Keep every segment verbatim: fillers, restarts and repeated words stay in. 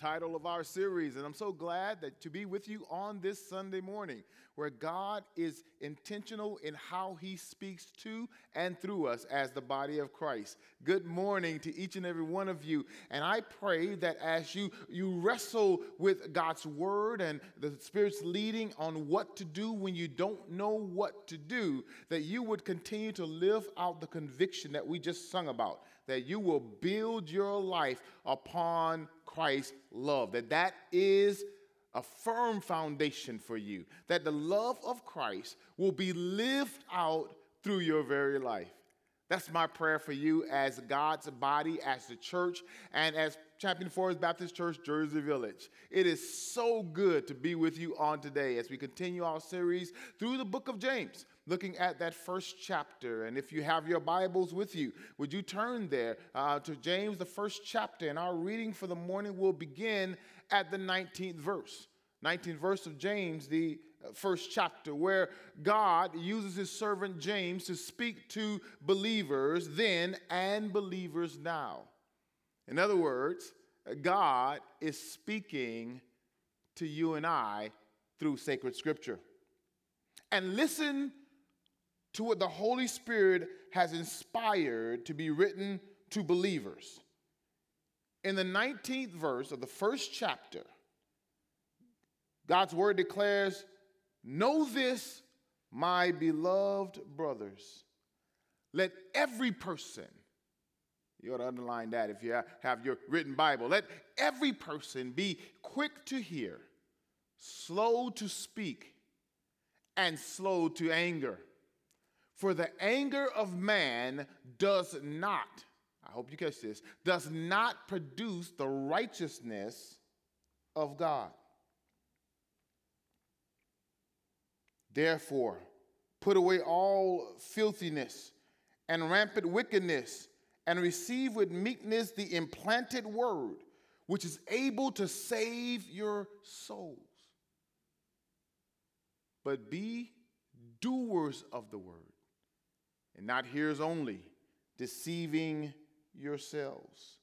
title of our series, and I'm so glad that to be with you on this Sunday morning, where God is intentional in how he speaks to and through us as the body of Christ. Good morning to each and every one of you, and I pray that as you, you wrestle with God's word and the Spirit's leading on what to do when you don't know what to do, that you would continue to live out the conviction that we just sung about, that you will build your life upon Christ's love, that that is a firm foundation for you, that the love of Christ will be lived out through your very life. That's my prayer for you as God's body, as the church, and as Champion Forest Baptist Church, Jersey Village. It is so good to be with you on today as we continue our series through the book of James, looking at that first chapter. And if you have your Bibles with you, would you turn there uh, to James, the first chapter, and our reading for the morning will begin at the nineteenth verse. nineteenth verse of James, the first chapter, where God uses his servant James to speak to believers then and believers now. In other words, God is speaking to you and I through sacred scripture. And listen to what the Holy Spirit has inspired to be written to believers. In the nineteenth verse of the first chapter, God's word declares, "Know this, my beloved brothers, let every person," you ought to underline that if you have your written Bible, "let every person be quick to hear, slow to speak, and slow to anger. For the anger of man does not," I hope you catch this, "does not produce the righteousness of God. Therefore, put away all filthiness and rampant wickedness, and receive with meekness the implanted word, which is able to save your souls. But be doers of the word, and not hearers only, deceiving yourselves.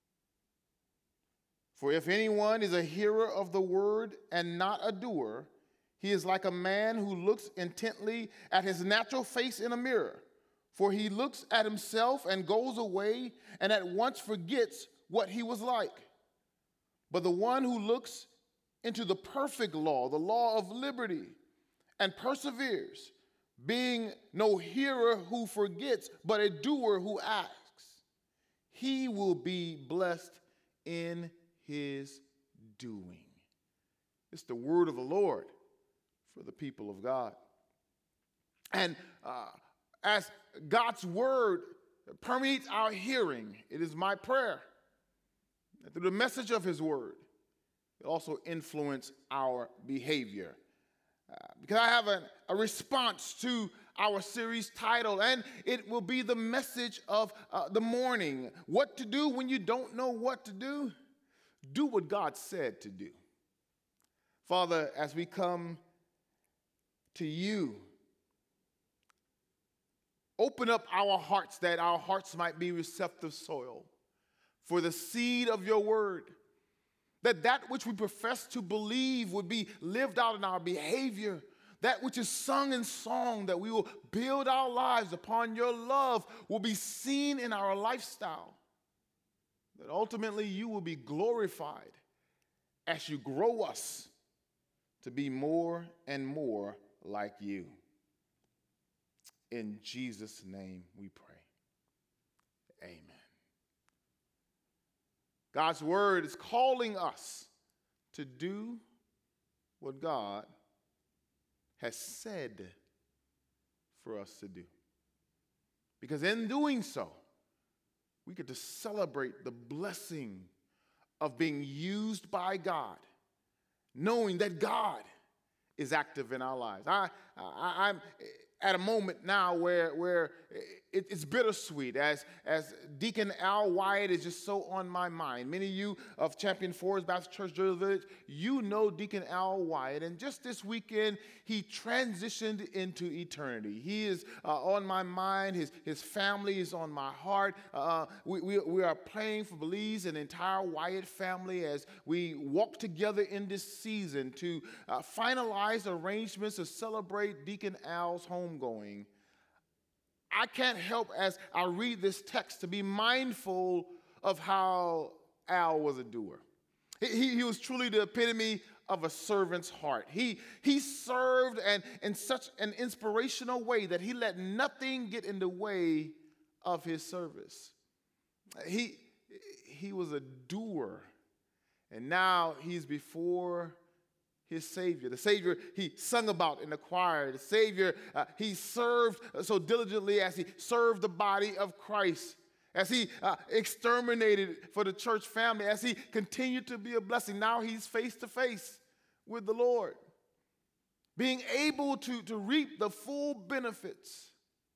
For if anyone is a hearer of the word and not a doer, he is like a man who looks intently at his natural face in a mirror. For he looks at himself and goes away and at once forgets what he was like. But the one who looks into the perfect law, the law of liberty, and perseveres, being no hearer who forgets, but a doer who acts, he will be blessed in his doing." It's the word of the Lord for the people of God. And uh, as God's word permeates our hearing, it is my prayer that through the message of his word, it also influence our behavior. Uh, because I have a, a response to our series title, and it will be the message of uh, the morning. What to do when you don't know what to do? Do what God said to do. Father, as we come to you, open up our hearts that our hearts might be receptive soil for the seed of your word, that that which we profess to believe would be lived out in our behavior, that which is sung in song, that we will build our lives upon your love, will be seen in our lifestyle, that ultimately you will be glorified as you grow us to be more and more like you. In Jesus' name we pray. Amen. God's word is calling us to do what God has said for us to do. Because in doing so, we get to celebrate the blessing of being used by God, knowing that God is active in our lives. I, I, I'm, at a moment now where, where it, it's bittersweet as, as Deacon Al Wyatt is just so on my mind. Many of you of Champion Forest Baptist Church, Jersey Village, you know Deacon Al Wyatt. And just this weekend, he transitioned into eternity. He is uh, on my mind. His, his family is on my heart. Uh, we, we, we are praying for Belize and the entire Wyatt family as we walk together in this season to uh, finalize arrangements to celebrate Deacon Al's homegoing. I can't help as I read this text to be mindful of how Al was a doer. He, he was truly the epitome of a servant's heart. He, he served and in such an inspirational way that he let nothing get in the way of his service. He, he was a doer, and now he's before his Savior. The Savior he sung about in the choir. The Savior uh, he served so diligently as he served the body of Christ, as he uh, exterminated for the church family, as he continued to be a blessing. Now he's face to face with the Lord, being able to, to reap the full benefits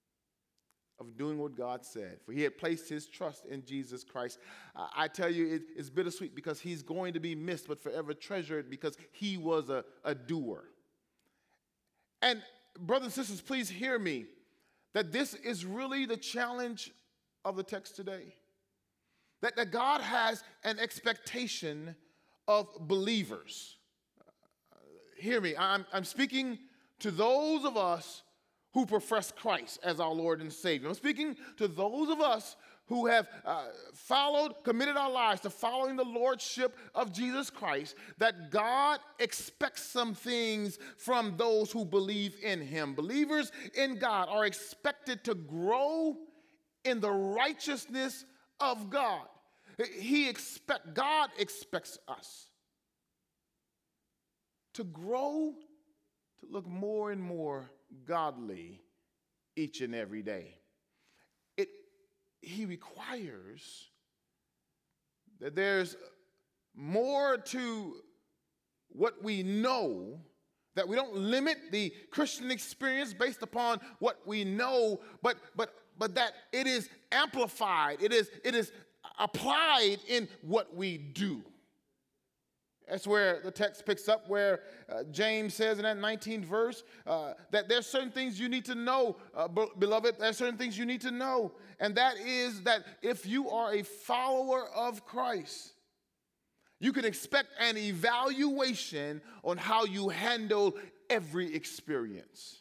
of doing what God said. For he had placed his trust in Jesus Christ. Uh, I tell you, it, it's bittersweet because he's going to be missed, but forever treasured because he was a, a doer. And brothers and sisters, please hear me, that this is really the challenge of the text today. That, that God has an expectation of believers. Uh, hear me, I'm, I'm speaking to those of us who profess Christ as our Lord and Savior. I'm speaking to those of us who have uh, followed, committed our lives to following the lordship of Jesus Christ, that God expects some things from those who believe in him. Believers in God are expected to grow in the righteousness of God. He expect, God expects us to grow, to look more and more godly each and every day. It, he requires that there's more to what we know, that we don't limit the Christian experience based upon what we know, but but but that it is amplified, it is it is applied in what we do. That's where the text picks up, where uh, James says in that nineteenth verse uh, that there's certain things you need to know, uh, beloved. There's certain things you need to know. And that is that if you are a follower of Christ, you can expect an evaluation on how you handle every experience.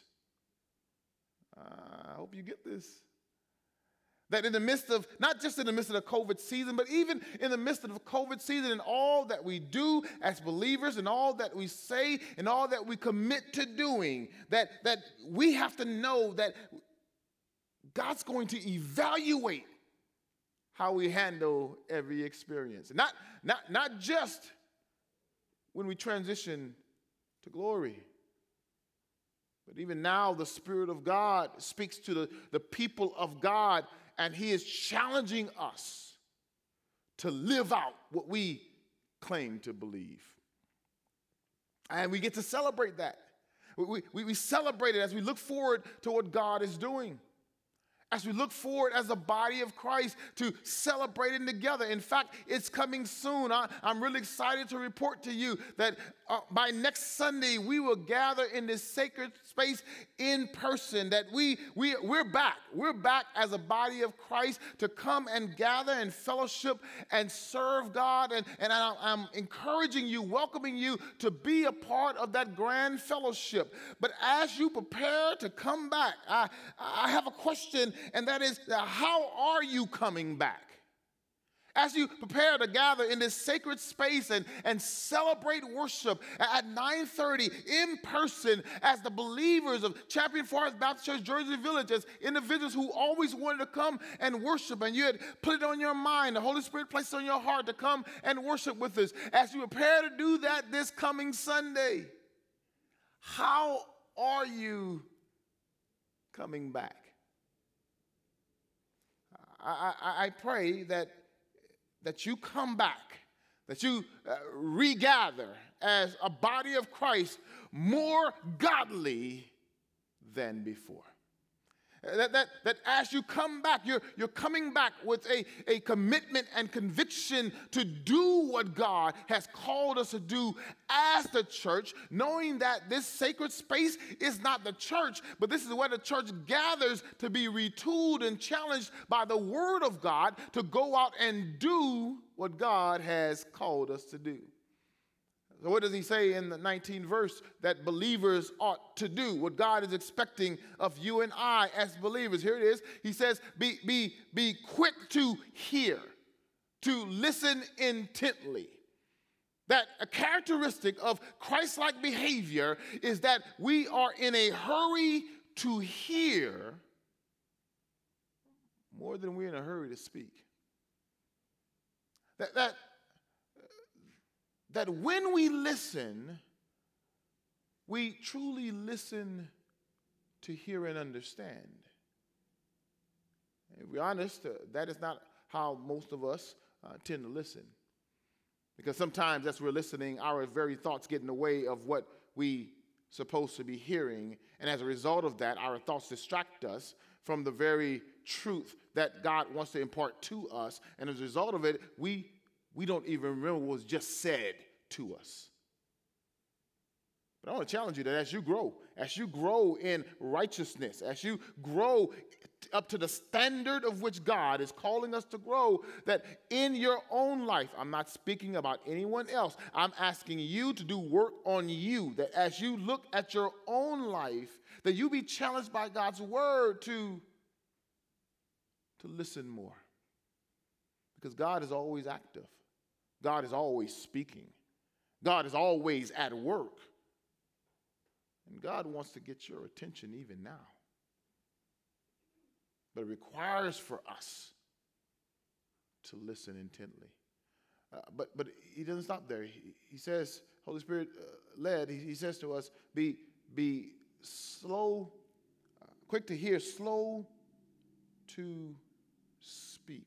Uh, I hope you get this. That in the midst of, not just in the midst of the COVID season, but even in the midst of the COVID season and all that we do as believers and all that we say and all that we commit to doing, that, that we have to know that God's going to evaluate how we handle every experience. Not, not, not just when we transition to glory, but even now the Spirit of God speaks to the, the people of God, and he is challenging us to live out what we claim to believe. And we get to celebrate that. We, we, we celebrate it as we look forward to what God is doing. As we look forward as a body of Christ to celebrating together. In fact, it's coming soon. I, I'm really excited to report to you that uh, by next Sunday, we will gather in this sacred space in person. That we, we, we're back. We're back as a body of Christ to come and gather and fellowship and serve God. And, and I, I'm encouraging you, welcoming you to be a part of that grand fellowship. But as you prepare to come back, I, I have a question. And that is, how are you coming back? As you prepare to gather in this sacred space and, and celebrate worship at nine thirty in person as the believers of Champion Forest Baptist Church, Jersey Village, as individuals who always wanted to come and worship, and you had put it on your mind, the Holy Spirit placed it on your heart to come and worship with us. As you prepare to do that this coming Sunday, how are you coming back? I, I, I pray that, that you come back, that you uh, regather as a body of Christ more godly than before. That, that, that as you come back, you're, you're coming back with a, a commitment and conviction to do what God has called us to do as the church, knowing that this sacred space is not the church, but this is where the church gathers to be retooled and challenged by the word of God to go out and do what God has called us to do. So what does he say in the nineteenth verse that believers ought to do? What God is expecting of you and I as believers. Here it is. He says, be, be, be quick to hear, to listen intently. That a characteristic of Christ-like behavior is that we are in a hurry to hear more than we're in a hurry to speak. That, that That when we listen, we truly listen to hear and understand. And if we're honest, uh, that is not how most of us uh, tend to listen. Because sometimes as we're listening, our very thoughts get in the way of what we supposed to be hearing. And as a result of that, our thoughts distract us from the very truth that God wants to impart to us. And as a result of it, we We don't even remember what was just said to us. But I want to challenge you that as you grow, as you grow in righteousness, as you grow up to the standard of which God is calling us to grow, that in your own life, I'm not speaking about anyone else, I'm asking you to do work on you, that as you look at your own life, that you be challenged by God's word to, to listen more. Because God is always active. God is always speaking. God is always at work. And God wants to get your attention even now. But it requires for us to listen intently. Uh, but but he doesn't stop there. He, he says, Holy Spirit uh, led, he, he says to us, be, be slow, uh, quick to hear, slow to speak.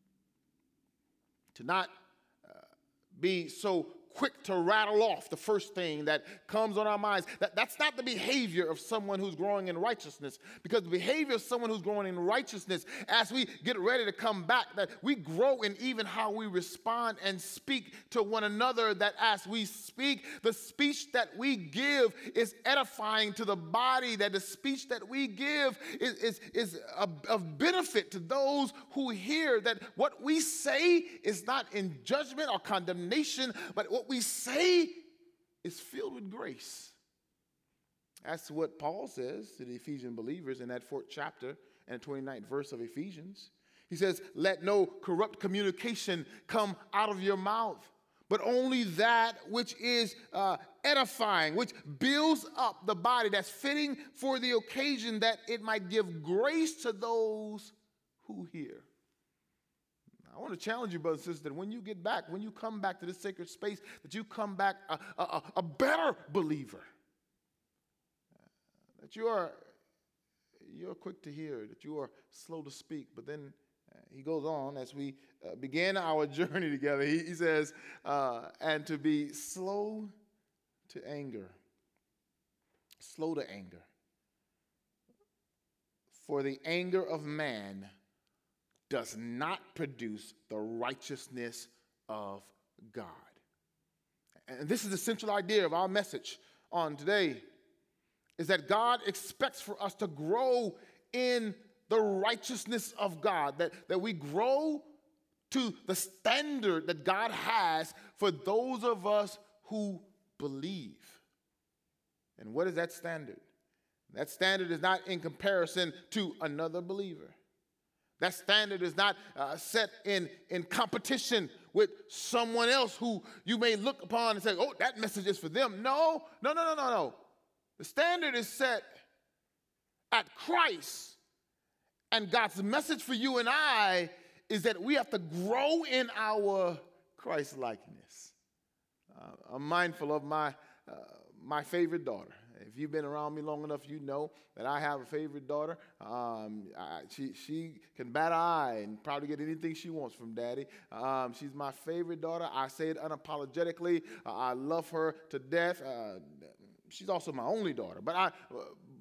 To not be so quick to rattle off the first thing that comes on our minds. That, that's not the behavior of someone who's growing in righteousness. Because the behavior of someone who's growing in righteousness, as we get ready to come back, that we grow in even how we respond and speak to one another, that as we speak, the speech that we give is edifying to the body, that the speech that we give is, is, is a, of benefit to those who hear, that what we say is not in judgment or condemnation, but what we say is filled with grace. That's what Paul says to the Ephesian believers in that fourth chapter and twenty-ninth verse of Ephesians. He says, let no corrupt communication come out of your mouth, but only that which is uh, edifying, which builds up the body, that's fitting for the occasion, that it might give grace to those who hear. I want to challenge you, brothers and sisters, that when you get back, when you come back to this sacred space, that you come back a, a, a better believer. That you are you're quick to hear, that you are slow to speak. But then uh, he goes on, as we uh, begin our journey together, he, he says, uh, and to be slow to anger. Slow to anger. For the anger of man does not produce the righteousness of God. And this is the central idea of our message on today, is that God expects for us to grow in the righteousness of God, that, that we grow to the standard that God has for those of us who believe. And what is that standard? That standard is not in comparison to another believer. That standard is not uh, set in, in competition with someone else who you may look upon and say, oh, that message is for them. No, no, no, no, no, no. The standard is set at Christ. And God's message for you and I is that we have to grow in our Christ-likeness. Uh, I'm mindful of my, uh, my favorite daughter. If you've been around me long enough, you know that I have a favorite daughter. Um, I, she, she can bat an eye and probably get anything she wants from daddy. Um, she's my favorite daughter. I say it unapologetically. Uh, I love her to death. Uh, she's also my only daughter. But I,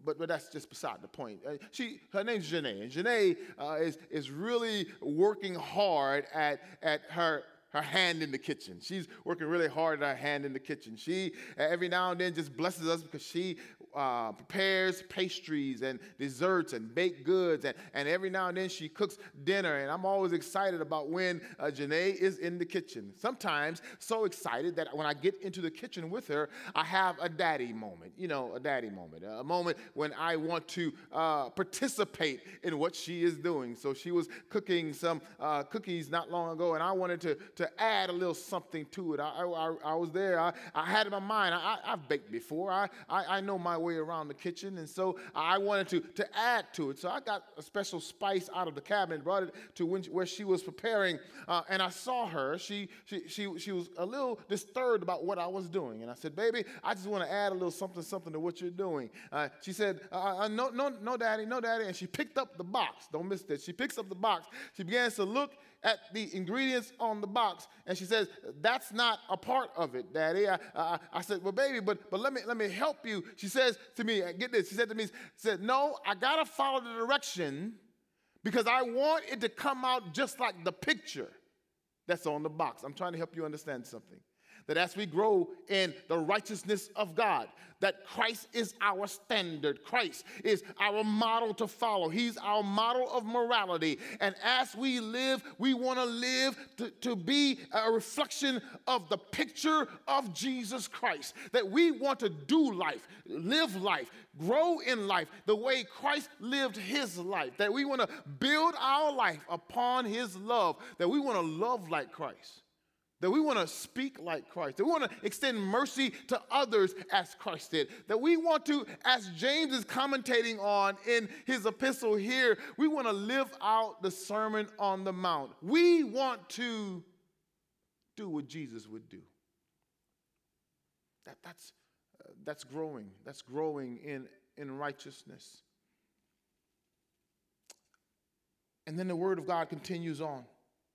but but that's just beside the point. Uh, she, her name's Janae, and Janae uh, is is really working hard at at her. her hand in the kitchen. She's working really hard at her hand in the kitchen. She, every now and then, just blesses us because she uh, prepares pastries and desserts and baked goods. And, and every now and then, she cooks dinner. And I'm always excited about when uh, Janae is in the kitchen. Sometimes so excited that when I get into the kitchen with her, I have a daddy moment. You know, a daddy moment. A moment when I want to uh, participate in what she is doing. So she was cooking some uh, cookies not long ago, and I wanted to, to to add a little something to it. I, I, I was there. I, I had in my mind, I, I've baked before. I, I, I know my way around the kitchen, and so I wanted to, to add to it. So I got a special spice out of the cabinet, brought it to when, where she was preparing, uh, and I saw her. She, she, she, she was a little disturbed about what I was doing, and I said, baby, I just want to add a little something, something to what you're doing. Uh, she said, uh, uh, no, no, no, daddy, no, daddy, and she picked up the box. Don't miss that. She picks up the box. She begins to look at the ingredients on the box, and she says, that's not a part of it, Daddy. I, I, I said, well, baby, but but let me let me help you. She says to me, get this, she said to me, she said, no, I got to follow the direction because I want it to come out just like the picture that's on the box. I'm trying to help you understand something. That as we grow in the righteousness of God, that Christ is our standard. Christ is our model to follow. He's our model of morality. And as we live, we want to live to, to be a reflection of the picture of Jesus Christ. That we want to do life, live life, grow in life the way Christ lived his life. That we want to build our life upon his love. That we want to love like Christ. That we want to speak like Christ. That we want to extend mercy to others as Christ did. That we want to, as James is commentating on in his epistle here, we want to live out the Sermon on the Mount. We want to do what Jesus would do. That, that's, uh, that's growing. That's growing in, in righteousness. And then the Word of God continues on.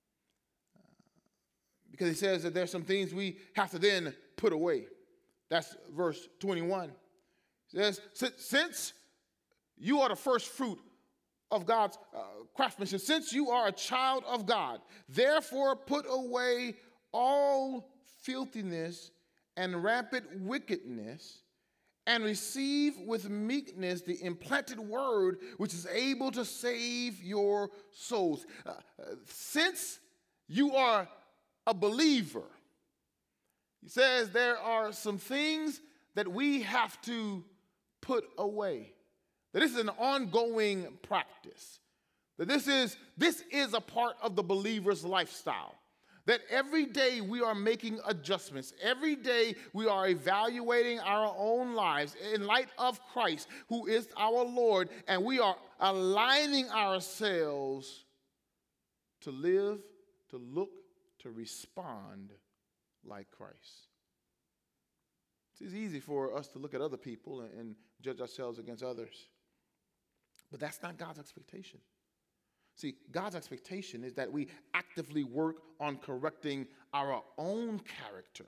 Because he says that there's some things we have to then put away. That's verse twenty-one. It says, since you are the first fruit of God's uh, craftsmanship, since you are a child of God, therefore put away all filthiness and rampant wickedness, and receive with meekness the implanted word which is able to save your souls. Uh, uh, since you are a believer, he says there are some things that we have to put away. That this is an ongoing practice. That this is, this is a part of the believer's lifestyle. That every day we are making adjustments. Every day we are evaluating our own lives in light of Christ, who is our Lord, and we are aligning ourselves to live, to look, to respond like Christ. It's easy for us to look at other people and, and judge ourselves against others. But that's not God's expectation. See, God's expectation is that we actively work on correcting our own character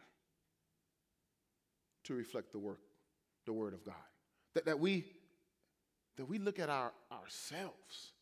to reflect the work, the Word of God. That, that, we, that we look at our, ourselves.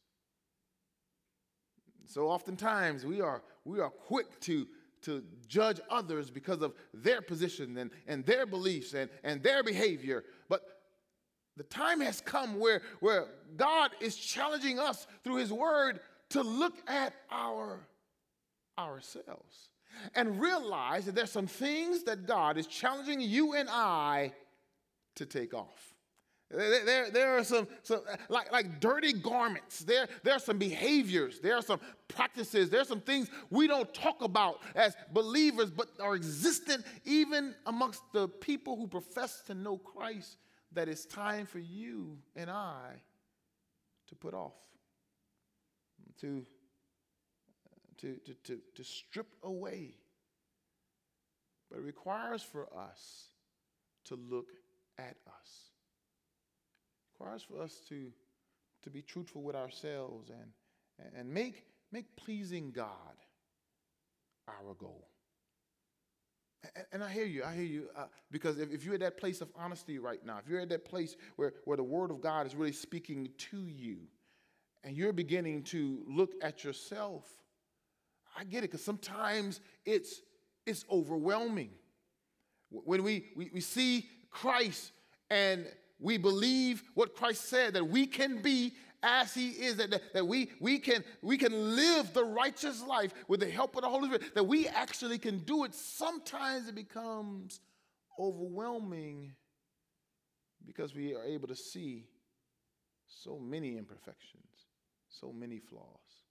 So oftentimes we are we are quick to, to judge others because of their position and, and their beliefs and, and their behavior. But the time has come where, where God is challenging us through his word to look at our ourselves and realize that there's some things that God is challenging you and I to take off. There, there, there are some, some like, like dirty garments. There, there are some behaviors. There are some practices. There are some things we don't talk about as believers, but are existent even amongst the people who profess to know Christ, that it's time for you and I to put off, to, to, to, to, to strip away. But it requires for us to look at us. Requires for us to, to be truthful with ourselves and, and make, make pleasing God our goal. And, and I hear you, I hear you, uh, because if, if you're at that place of honesty right now, if you're at that place where, where the Word of God is really speaking to you, and you're beginning to look at yourself, I get it, because sometimes it's, it's overwhelming. When we, we, we see Christ and we believe what Christ said, that we can be as he is, that, that, that we, we, can, we can live the righteous life with the help of the Holy Spirit, that we actually can do it. Sometimes it becomes overwhelming because we are able to see so many imperfections, so many flaws.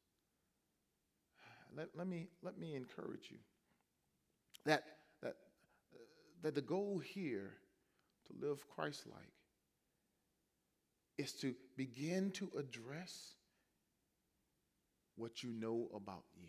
Let, let, me, let me encourage you that, that, uh, that the goal here to live Christ-like is to begin to address what you know about you.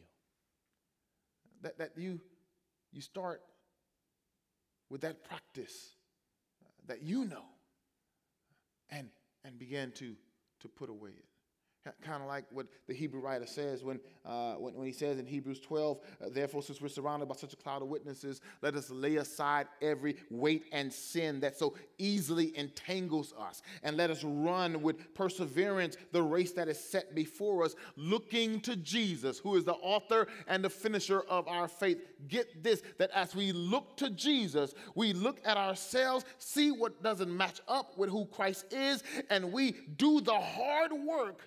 That, that you, you start with that practice uh, that you know and, and begin to, to put away it. Kind of like what the Hebrew writer says when, uh, when, when he says in Hebrews twelve, uh, therefore, since we're surrounded by such a cloud of witnesses, let us lay aside every weight and sin that so easily entangles us. And let us run with perseverance the race that is set before us, looking to Jesus, who is the author and the finisher of our faith. Get this, that as we look to Jesus, we look at ourselves, see what doesn't match up with who Christ is, and we do the hard work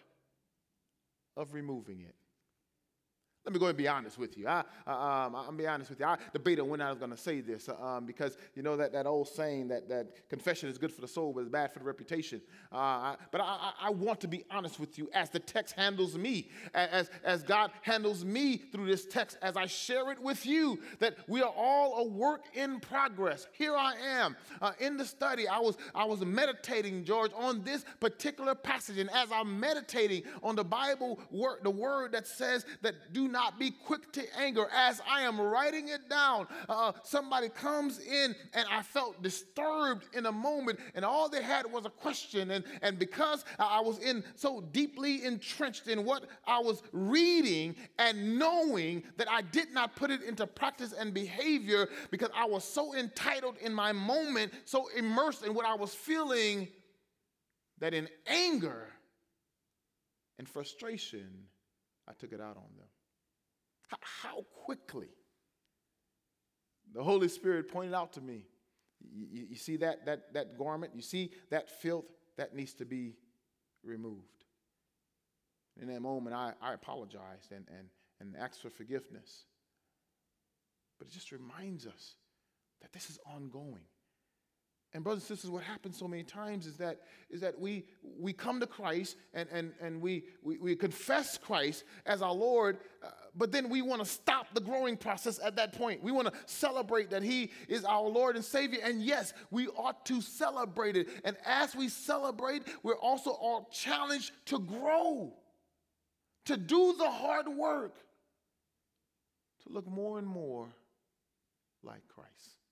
of removing it. Let me go and be honest with you. I, uh, um, I'm be honest with you. I debated when I was going to say this uh, um, because, you know, that, that old saying that, that confession is good for the soul but it's bad for the reputation. Uh, I, but I, I, I want to be honest with you as the text handles me, as, as God handles me through this text, as I share it with you, that we are all a work in progress. Here I am uh, in the study. I was, I was meditating, George, on this particular passage. And as I'm meditating on the Bible, word, the word that says that do not be quick to anger, as I am writing it down, uh, somebody comes in and I felt disturbed in a moment, and all they had was a question. And, and because I was in so deeply entrenched in what I was reading and knowing that I did not put it into practice and behavior because I was so entitled in my moment, so immersed in what I was feeling, that in anger and frustration, I took it out on them. How quickly the Holy Spirit pointed out to me, you, you see that, that, that garment, you see that filth, that needs to be removed. In that moment, I, I apologized and, and, and asked for forgiveness. But it just reminds us that this is ongoing. And brothers and sisters, what happens so many times is that is that we we come to Christ and and and we we, we confess Christ as our Lord, uh, but then we want to stop the growing process at that point. We want to celebrate that He is our Lord and Savior, and yes, we ought to celebrate it. And as we celebrate, we're also all challenged to grow, to do the hard work, to look more and more like Christ.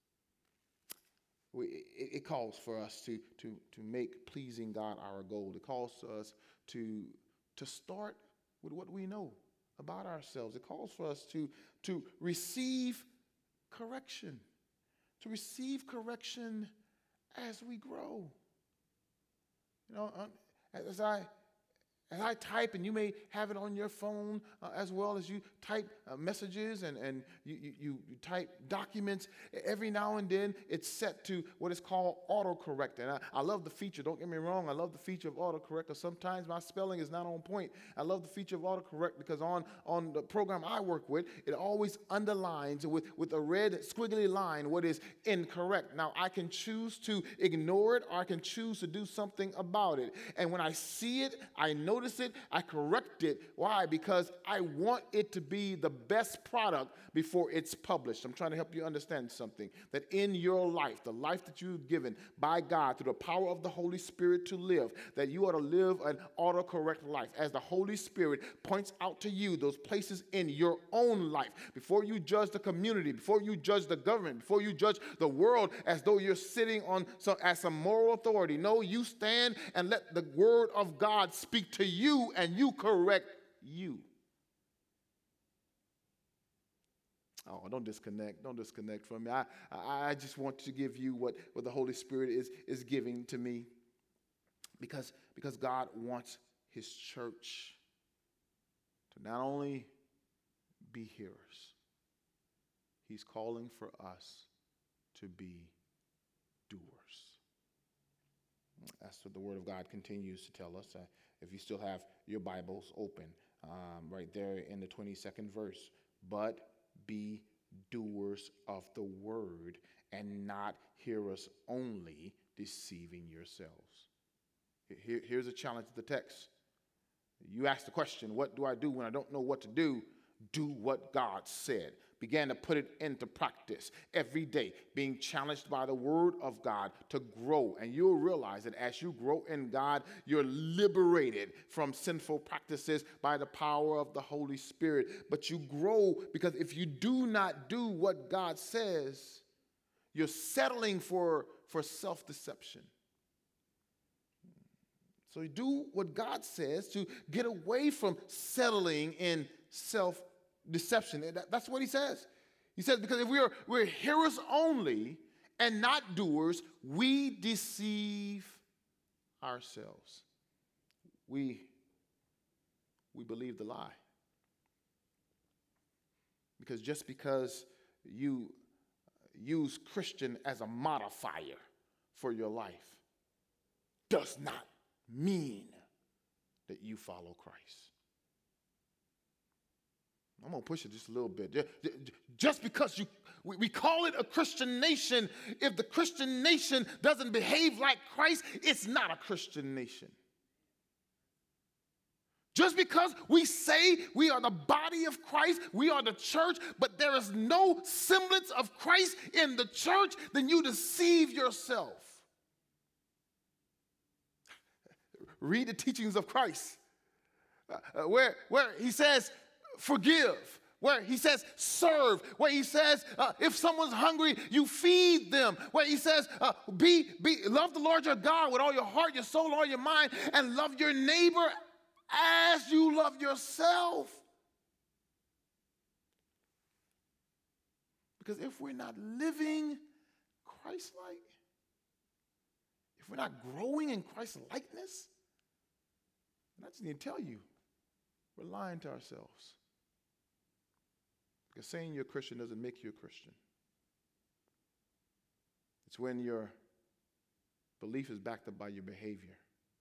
We, it, it calls for us to, to, to make pleasing God our goal. It calls to us to, to start with what we know about ourselves. It calls for us to, to receive correction, to receive correction as we grow. You know, as I As I type, and you may have it on your phone uh, as well as you type uh, messages and, and you, you, you type documents, every now and then it's set to what is called autocorrect. And I, I love the feature. Don't get me wrong. I love the feature of autocorrect, because sometimes my spelling is not on point. I love the feature of autocorrect because on, on the program I work with, it always underlines with, with a red squiggly line what is incorrect. Now, I can choose to ignore it, or I can choose to do something about it. And when I see it, I notice it, I correct it. Why? Because I want it to be the best product before it's published. I'm trying to help you understand something, that in your life, the life that you've given by God through the power of the Holy Spirit to live, that you ought to live an autocorrect life as the Holy Spirit points out to you those places in your own life. Before you judge the community, before you judge the government, before you judge the world as though you're sitting on some, as some moral authority. No, you stand and let the word of God speak to you, and you correct you. Oh, don't disconnect. Don't disconnect from me. I, I, I just want to give you what, what the Holy Spirit is, is giving to me. Because, because God wants his church to not only be hearers, he's calling for us to be doers. That's what the Word of God continues to tell us. Uh, if you still have your Bibles open, um, right there in the twenty-second verse, but be doers of the word and not hearers only, deceiving yourselves. Here, here's a challenge to the text. You ask the question, what do I do when I don't know what to do? Do what God said. Began to put it into practice every day, being challenged by the word of God to grow. And you'll realize that as you grow in God, you're liberated from sinful practices by the power of the Holy Spirit. But you grow because if you do not do what God says, you're settling for, for self-deception. So you do what God says to get away from settling in self-deception. That's what he says. He says, because if we are we're hearers only and not doers, we deceive ourselves. We, we believe the lie. Because just because you use Christian as a modifier for your life does not mean that you follow Christ. I'm going to push it just a little bit. Just because you, we call it a Christian nation, if the Christian nation doesn't behave like Christ, it's not a Christian nation. Just because we say we are the body of Christ, we are the church, but there is no semblance of Christ in the church, then you deceive yourself. Read the teachings of Christ, uh, where, where he says, forgive, where he says, serve, where he says, uh, if someone's hungry, you feed them, where he says, uh, be, be, love the Lord your God with all your heart, your soul, all your mind, and love your neighbor as you love yourself. Because if we're not living Christ-like, if we're not growing in Christ-likeness, I just need to tell you, we're lying to ourselves. Because saying you're a Christian doesn't make you a Christian. It's when your belief is backed up by your behavior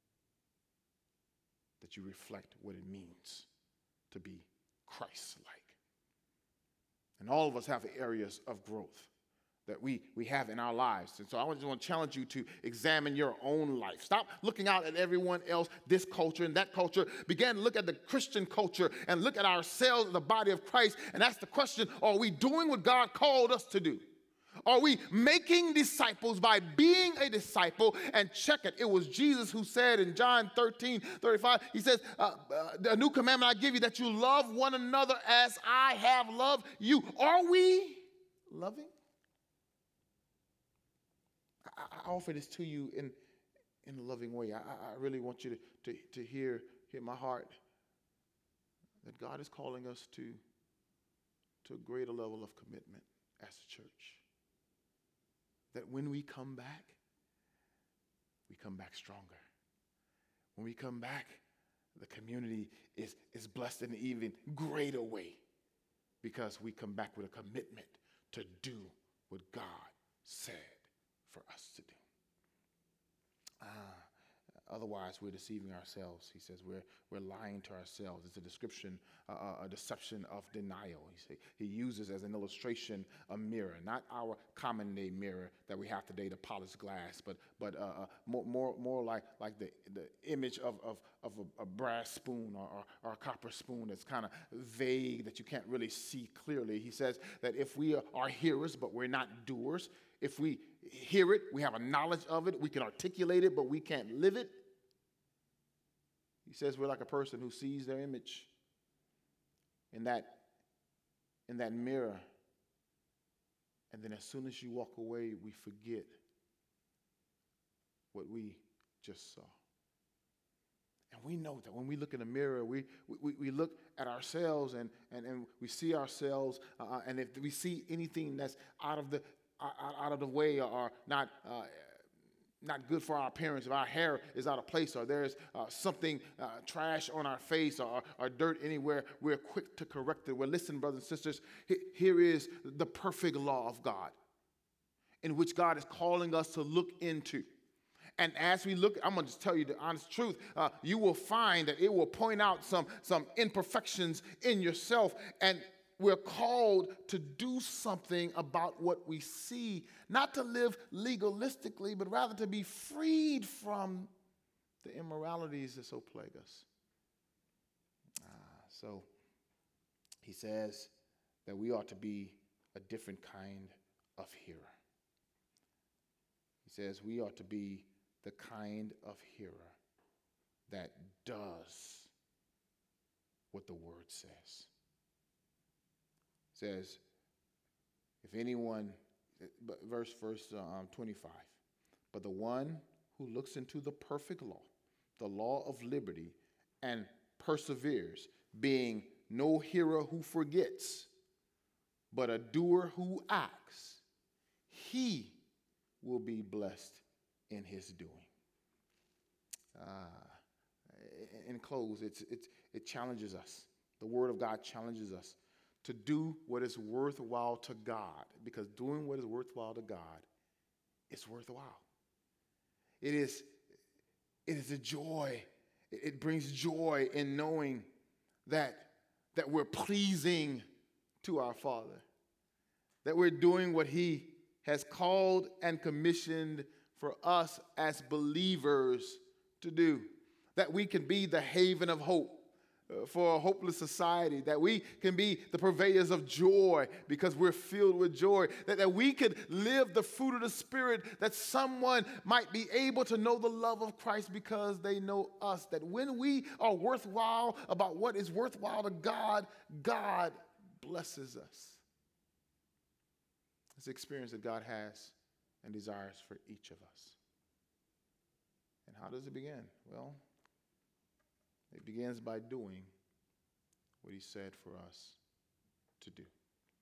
that you reflect what it means to be Christ-like. And all of us have areas of growth that we, we have in our lives. And so I just want to challenge you to examine your own life. Stop looking out at everyone else, this culture and that culture. Begin to look at the Christian culture and look at ourselves, the body of Christ, and ask the question, are we doing what God called us to do? Are we making disciples by being a disciple? And check it. It was Jesus who said in John thirteen thirty-five, he says, uh, uh, a new commandment I give you, that you love one another as I have loved you. Are we loving? I offer this to you in, in a loving way. I, I really want you to, to, to hear, hear my heart that God is calling us to, to a greater level of commitment as a church. That when we come back, we come back stronger. When we come back, the community is, is blessed in an even greater way because we come back with a commitment to do what God said for us to do. Ah, otherwise, we're deceiving ourselves. He says we're we're lying to ourselves. It's a description, uh, a deception of denial. He say, he uses as an illustration a mirror, not our common day mirror that we have today, the polished glass, but but uh, uh, more more more like like the the image of of of a, a brass spoon or, or, or a copper spoon that's kind of vague that you can't really see clearly. He says that if we are, are hearers but we're not doers, if we hear it, we have a knowledge of it, we can articulate it, but we can't live it. He says we're like a person who sees their image in that, in that mirror, and then as soon as you walk away, we forget what we just saw. And we know that when we look in the mirror, we we, we look at ourselves and, and, and we see ourselves. Uh, and if we see anything that's out of the out, out of the way or not uh, not good for our appearance, if our hair is out of place or there's uh, something uh, trash on our face or, or dirt anywhere, we're quick to correct it. Well, listen, brothers and sisters, here is the perfect law of God in which God is calling us to look into. And as we look, I'm going to just tell you the honest truth, uh, you will find that it will point out some, some imperfections in yourself. And we're called to do something about what we see, not to live legalistically, but rather to be freed from the immoralities that so plague us. Ah, so he says that we ought to be a different kind of hearer. He says we ought to be the kind of hearer that does what the word says. It says, if anyone, verse verse um, twenty-five, but the one who looks into the perfect law, the law of liberty, and perseveres, being no hearer who forgets, but a doer who acts, he will be blessed in his doing. Uh, in close, it's, it's, it challenges us. The Word of God challenges us to do what is worthwhile to God, because doing what is worthwhile to God is worthwhile. It is, it is a joy. It, it brings joy in knowing that, that we're pleasing to our Father, that we're doing what He has called and commissioned for us as believers to do, that we can be the haven of hope uh, for a hopeless society, that we can be the purveyors of joy because we're filled with joy, that, that we could live the fruit of the Spirit, that someone might be able to know the love of Christ because they know us, that when we are worthwhile about what is worthwhile to God, God blesses us. It's the experience that God has and desires for each of us. And how does it begin? Well, it begins by doing what He said for us to do.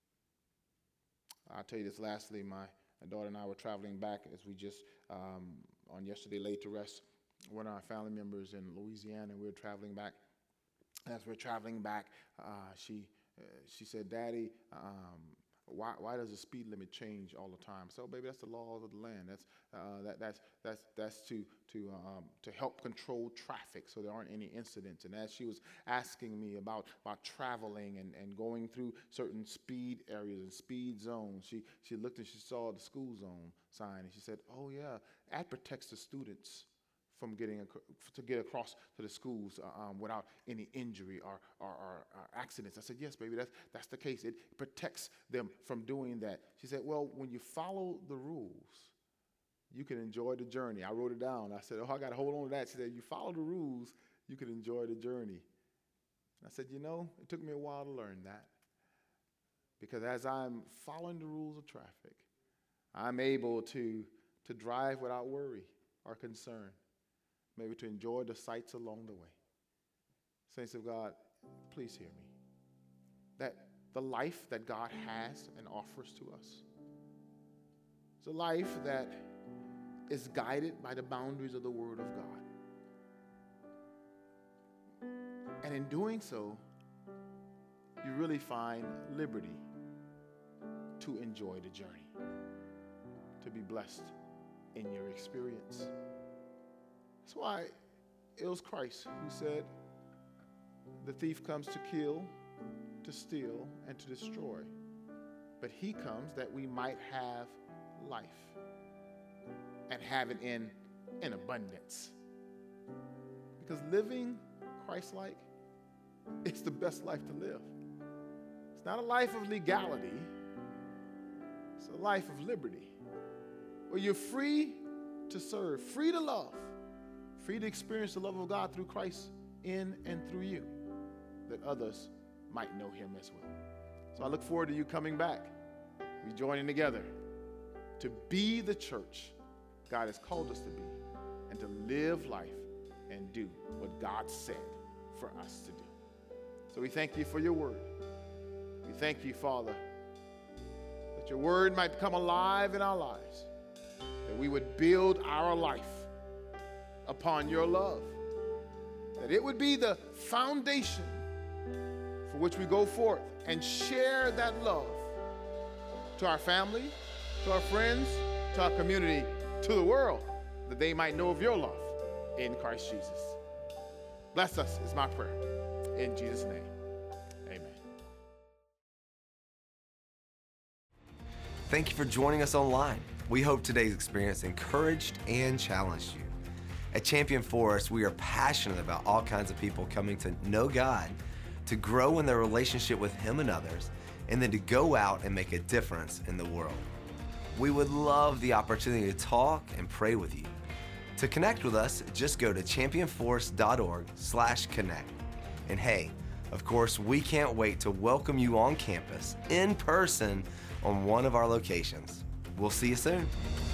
I'll tell you this lastly. My, my daughter and I were traveling back as we just, um, on yesterday, laid to rest one of our family members in Louisiana, and we were traveling back. As we we're traveling back, uh, she, uh, she said, Daddy, um, Why, why does the speed limit change all the time? So, baby, that's the laws of the land. That's uh, that, that's that's that's to to um, to help control traffic, so there aren't any incidents. And as she was asking me about about traveling and, and going through certain speed areas and speed zones, she she looked and she saw the school zone sign, and she said, "Oh yeah, that protects the students from getting ac- to get across to the schools uh, um, without any injury or, or, or, or accidents." I said, "Yes, baby, that's, that's the case. It protects them from doing that." She said, "Well, when you follow the rules, you can enjoy the journey." I wrote it down. I said, "Oh, I got to hold on to that." She said, "You follow the rules, you can enjoy the journey." And I said, "You know, it took me a while to learn that, because as I'm following the rules of traffic, I'm able to, to drive without worry or concern, maybe to enjoy the sights along the way." Saints of God, please hear me. That the life that God has and offers to us is a life that is guided by the boundaries of the Word of God. And in doing so, you really find liberty to enjoy the journey, to be blessed in your experience. That's why it was Christ who said, "The thief comes to kill, to steal, and to destroy. But He comes that we might have life and have it in, in abundance." Because living Christ-like is the best life to live. It's not a life of legality. It's a life of liberty, where you're free to serve, free to love, free to experience the love of God through Christ in and through you, that others might know Him as well. So I look forward to you coming back, we joining together to be the church God has called us to be, and to live life and do what God said for us to do. So we thank you for your word. We thank you, Father, that your word might come alive in our lives, that we would build our life upon your love, that it would be the foundation for which we go forth and share that love to our family, to our friends, to our community, to the world, that they might know of your love in Christ Jesus. Bless us is my prayer. In Jesus' name, amen. Thank you for joining us online. We hope today's experience encouraged and challenged you. At Champion Forest, we are passionate about all kinds of people coming to know God, to grow in their relationship with Him and others, and then to go out and make a difference in the world. We would love the opportunity to talk and pray with you. To connect with us, just go to championforest.org slash connect. And hey, of course, we can't wait to welcome you on campus in person on one of our locations. We'll see you soon.